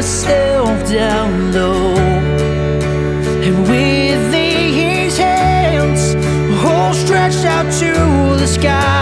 myself down low, and with these hands all stretched out to the sky,